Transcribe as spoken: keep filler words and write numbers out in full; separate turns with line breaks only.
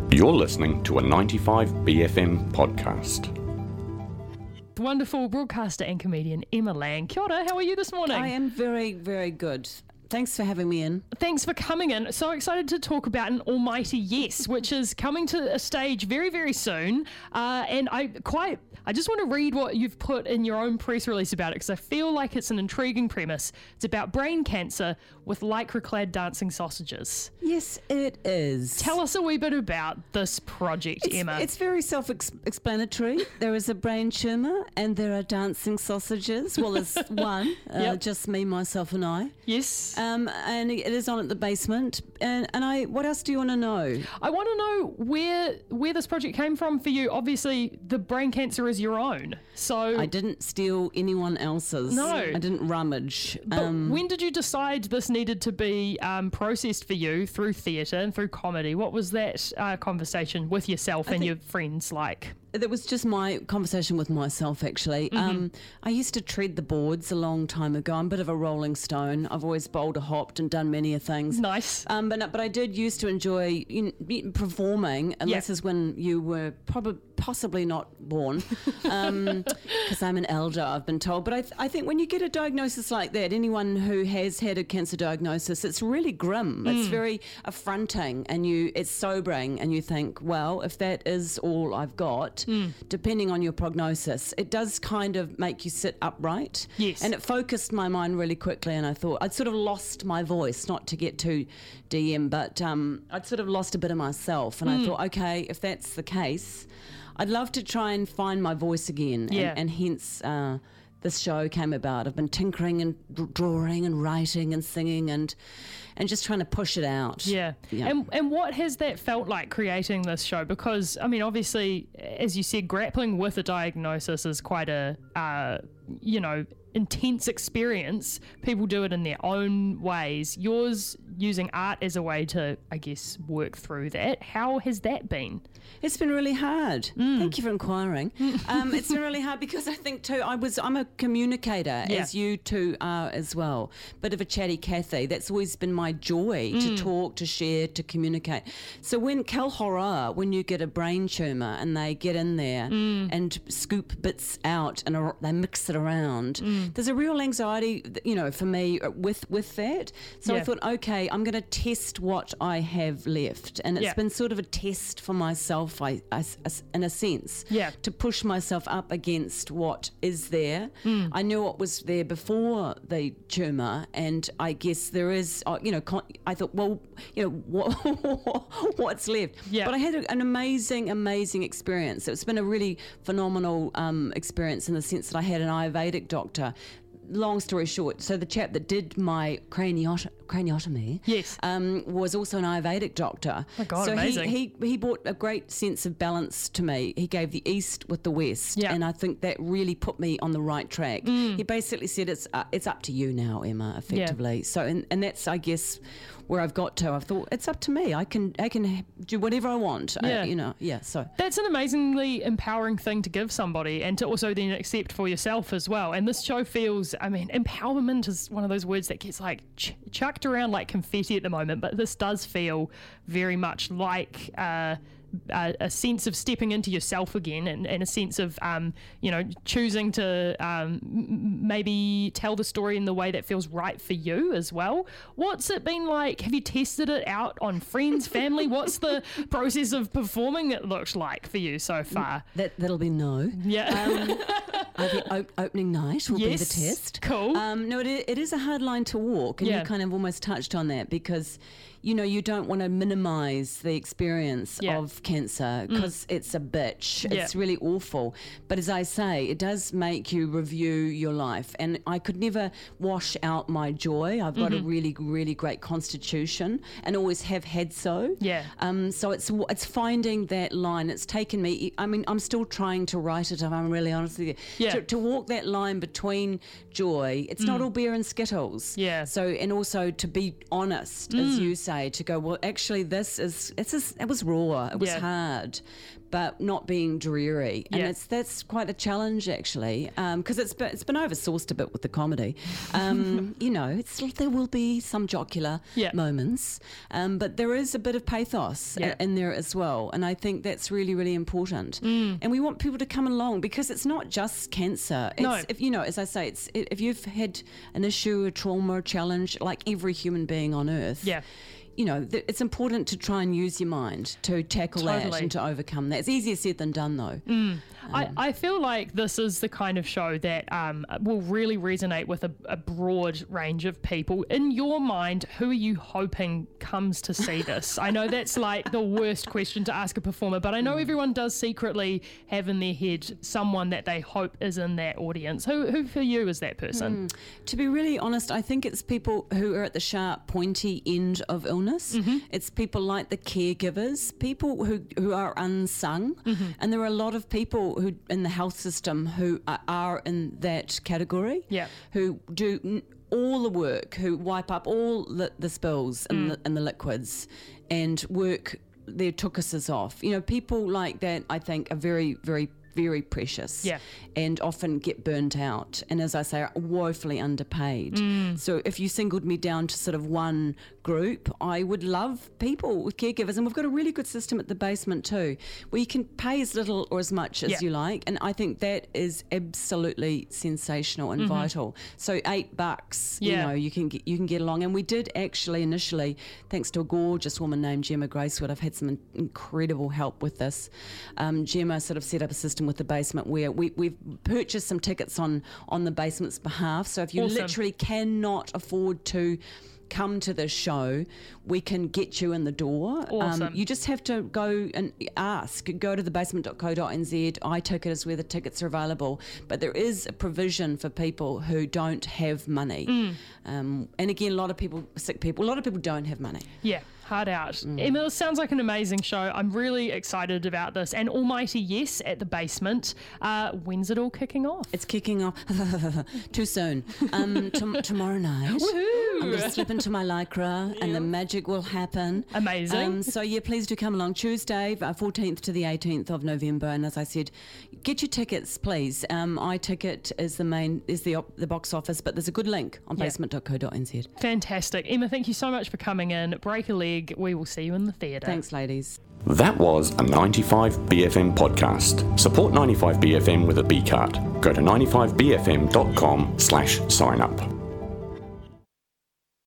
You're listening to a ninety-five B F M podcast.
Wonderful broadcaster and comedian Emma Lang. Kia ora, how are you this morning?
I am very, very good. Thanks for having me in.
Thanks for coming in. So excited to talk about An Almighty Yes, which is coming to a stage very, very soon. Uh, and I quite, I just want to read what you've put in your own press release about it, because I feel like it's an intriguing premise. It's about brain cancer with lycra-clad dancing sausages.
Yes, it is.
Tell us a wee bit about this project,
it's,
Emma.
It's very self-explanatory. There is a brain tumour and there are dancing sausages. Well, there's one, uh,
Yep.
just me, myself and I.
Yes.
Um, and it is on at the basement. And, and I, what else do you want to know?
I want to know where where this project came from for you. Obviously, the brain cancer is your own. So
I didn't steal anyone else's.
No.
I didn't rummage.
But
Um,
when did you decide this needed to be um, processed for you through theatre and through comedy? What was that uh, conversation with yourself and
think-
your friends like?
That was just my conversation with myself, actually.
Mm-hmm.
Um, I used to tread the boards a long time ago. I'm a bit of a rolling stone. I've always boulder hopped and done many a things.
Nice.
Um, but but I did used to enjoy you know, performing, and
Yeah.
this is when you were probably possibly not born, because I'm an elder, I've been told. But I, th- I think when you get a diagnosis like that, anyone who has had a cancer diagnosis, it's really grim. It's very affronting, and you it's sobering, and you think, well, if that is all I've got, depending on your prognosis, it does kind of make you sit upright.
Yes.
And it focused my mind really quickly, and I thought I'd sort of lost my voice, not to get too D M, but um, I'd sort of lost a bit of myself, and I thought, okay, if that's the case, I'd love to try and find my voice again, and,
Yeah.
and hence uh, this show came about. I've been tinkering and d- drawing and writing and singing and and just trying to push it out.
Yeah.
Yeah.
And and what has that felt like creating this show? Because, I mean, obviously, as you said, grappling with a diagnosis is quite a, uh, you know, intense experience. People do it in their own ways. Yours using art as a way to, I guess, work through that. How has that been?
It's been really hard.
Mm.
Thank you for inquiring. um, it's been really hard because I think too I was I'm a communicator,
Yeah.
as you two are as well. Bit of a chatty Cathy. That's always been my joy,
Mm.
to talk, to share, to communicate. So when Cal horror, when you get a brain tumour and they get in there
Mm.
and scoop bits out and ar- they mix it around,
Mm.
there's a real anxiety, you know, for me with with that. So
Yeah.
I thought, okay, I'm going to test what I have left, and it's
Yeah.
been sort of a test for myself. I, I- I- in a sense,
Yeah.
to push myself up against what is there.
Mm.
I knew what was there before the tumour, and I guess there is, uh, you know, con- I thought, well, you know, what, what's left?
Yeah.
But I had a, an amazing, amazing experience. It's been a really phenomenal um, experience in the sense that I had an Ayurvedic doctor. Long story short, so the chap that did my craniot- craniotomy
Yes.
um, was also an Ayurvedic doctor.
Oh my God,
so
amazing.
He, he he brought a great sense of balance to me. He gave the East with the West,
Yeah.
and I think that really put me on the right track. He basically said, it's uh, it's up to you now, Emma, effectively. So, and, and that's, I guess, where I've got to. I've thought, it's up to me. I can I can do whatever I want.
Yeah.
Uh, you know, yeah, so...
That's an amazingly empowering thing to give somebody, and to also then accept for yourself as well. And this show feels, I mean, empowerment is one of those words that gets like ch- chucked around like confetti at the moment, but this does feel very much like uh, a, a sense of stepping into yourself again, and, and a sense of, um, you know, choosing to um, m- maybe tell the story in the way that feels right for you as well. What's it been like? Have you tested it out on friends, family? What's the process of performing it looked like for you so far?
That, that'll be no.
Yeah.
Um, I think op- opening night will
Yes,
be the test.
cool.
Um, no, it, i- it is a hard line to walk, and
Yeah.
you kind of almost touched on that because, you know, you don't want to minimise the experience
Yeah.
of cancer because it's a bitch.
Yeah.
It's really awful. But as I say, it does make you review your life, and I could never wash out my joy. I've got a really, really great constitution, and always have had so.
Yeah.
Um, so it's it's finding that line. It's taken me. I mean, I'm still trying to write it. If I'm really honest with you,
Yeah.
to, to walk that line between joy. It's not all beer and skittles.
Yeah.
So and also to be honest, as you say, to go, well, actually, this is it's just, it was raw. It was
Yeah.
hard, but not being dreary. And
Yeah.
it's that's quite a challenge, actually, because it's, been, it's been oversourced a bit with the comedy. Um, you know, it's there will be some jocular
Yeah.
moments, um, but there is a bit of pathos
Yeah.
in there as well. And I think that's really, really important.
Mm.
And we want people to come along because it's not just cancer. It's,
No.
If you know, as I say, it's if you've had an issue, a trauma, a challenge, like every human being on earth.
Yeah.
You know, th- it's important to try and use your mind to tackle that
Totally.
and to overcome that. It's easier said than done, though.
Mm. I, I feel like this is the kind of show that um, will really resonate with a, a broad range of people. In your mind, who are you hoping comes to see this? I know that's like the worst question to ask a performer, but I know everyone does secretly have in their head someone that they hope is in that audience. Who, who for you is that person?
Mm. To be really honest, I think it's people who are at the sharp, pointy end of illness.
Mm-hmm.
It's people like the caregivers, people who, who are unsung.
Mm-hmm.
And there are a lot of people who in the health system who are, are in that category,
Yeah.
who do n- all the work, who wipe up all the, the spills and,
Mm.
the, and the liquids and work their tukuses off. You know, people like that, I think, are very, very very precious
Yeah.
and often get burnt out, and as I say, are woefully underpaid.
Mm.
So if you singled me down to sort of one group, I would love people with caregivers, and we've got a really good system at the basement too, where you can pay as little or as much as
Yeah.
you like, and I think that is absolutely sensational and
Mm-hmm.
vital. So eight bucks,
Yeah.
you know, you can get, you can get along, and we did actually initially, thanks to a gorgeous woman named Gemma Gracewood, I've had some in- incredible help with this. Um, Gemma sort of set up a system with the basement where we, we've purchased some tickets on on the basement's behalf. So if you
Awesome.
literally cannot afford to come to this show, we can get you in the door.
Awesome.
Um, you just have to go and ask. Go to the basement dot co dot n z. iTicket is where the tickets are available. But there is a provision for people who don't have money.
Mm.
Um, and again, a lot of people, sick people, a lot of people don't have money.
Yeah, hard out.
Mm.
Emma, this sounds like an amazing show. I'm really excited about this. And Almighty Yes at the basement. Uh, when's it all kicking off?
It's kicking off too soon. Um, t- tomorrow night.
Woohoo!
I'm going to slip into my lycra and the magic will happen.
Amazing.
Um, so, yeah, please do come along Tuesday, uh, fourteenth to the eighteenth of November. And as I said, get your tickets, please. Um, iTicket is the main, is the op- the box office, but there's a good link on
Yeah.
basement dot co dot n z.
Fantastic. Emma, thank you so much for coming in. Break a leg. We will see you in the theatre.
Thanks, ladies.
That was a ninety-five B F M podcast. Support ninety-five B F M with a B card. Go to ninety-five b f m dot com slash sign up.